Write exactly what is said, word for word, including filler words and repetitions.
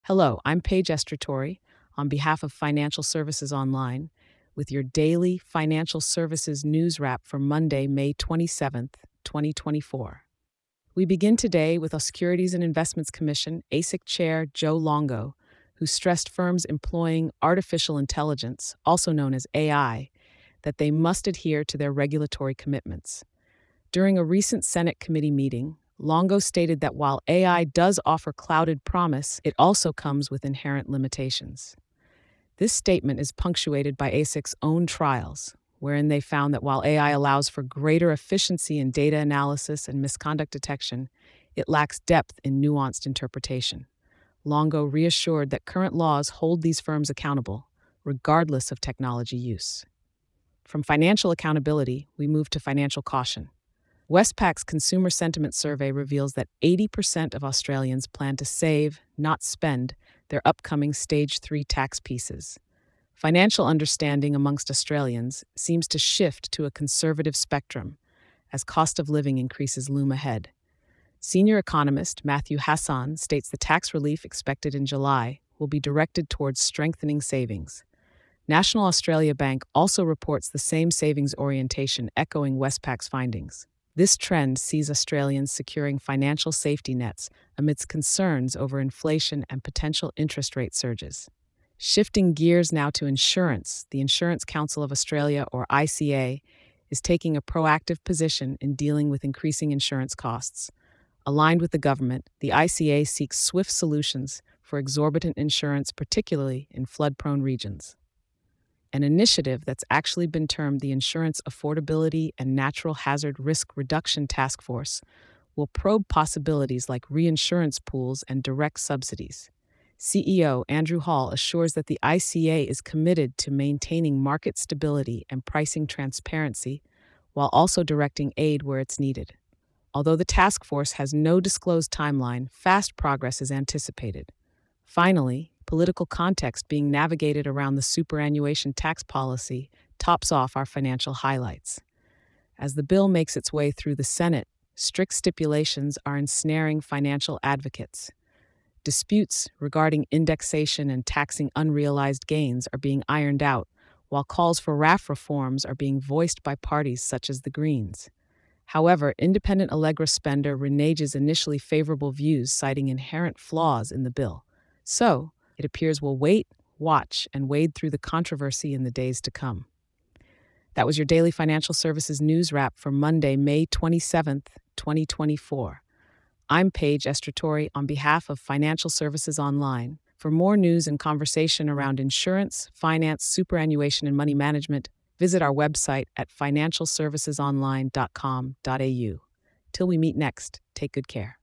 Hello, I'm Paige Estratori on behalf of Financial Services Online with your daily financial services news wrap for Monday, May twenty-seventh, twenty twenty-four. We begin today with a Securities and Investments Commission A S I C Chair Joe Longo, who stressed firms employing artificial intelligence, also known as A I, that they must adhere to their regulatory commitments. During a recent Senate committee meeting, Longo stated that while A I does offer clouded promise, it also comes with inherent limitations. This statement is punctuated by A S I C's own trials, wherein they found that while A I allows for greater efficiency in data analysis and misconduct detection, it lacks depth in nuanced interpretation. Longo reassured that current laws hold these firms accountable, regardless of technology use. From financial accountability, we move to financial caution. Westpac's Consumer Sentiment Survey reveals that eighty percent of Australians plan to save, not spend, their upcoming Stage three tax pieces. Financial understanding amongst Australians seems to shift to a conservative spectrum as cost of living increases loom ahead. Senior economist Matthew Hassan states the tax relief expected in July will be directed towards strengthening savings. National Australia Bank also reports the same savings orientation, echoing Westpac's findings. This trend sees Australians securing financial safety nets amidst concerns over inflation and potential interest rate surges. Shifting gears now to insurance, the Insurance Council of Australia, or I C A, is taking a proactive position in dealing with increasing insurance costs. Aligned with the government, the I C A seeks swift solutions for exorbitant insurance, particularly in flood-prone regions. An initiative that's actually been termed the Insurance Affordability and Natural Hazard Risk Reduction Task Force will probe possibilities like reinsurance pools and direct subsidies. C E O Andrew Hall assures that the I C A is committed to maintaining market stability and pricing transparency while also directing aid where it's needed. Although the task force has no disclosed timeline, fast progress is anticipated. Finally, political context being navigated around the superannuation tax policy tops off our financial highlights. As the bill makes its way through the Senate, strict stipulations are ensnaring financial advocates. Disputes regarding indexation and taxing unrealized gains are being ironed out, while calls for R A F reforms are being voiced by parties such as the Greens. However, independent Allegra spender reneges initially favorable views, citing inherent flaws in the bill. So, it appears we'll wait, watch, and wade through the controversy in the days to come. That was your daily financial services news wrap for Monday, May twenty-seventh, twenty twenty-four. I'm Paige Estratori on behalf of Financial Services Online. For more news and conversation around insurance, finance, superannuation, and money management, visit our website at financial services online dot com dot a u. Till we meet next, take good care.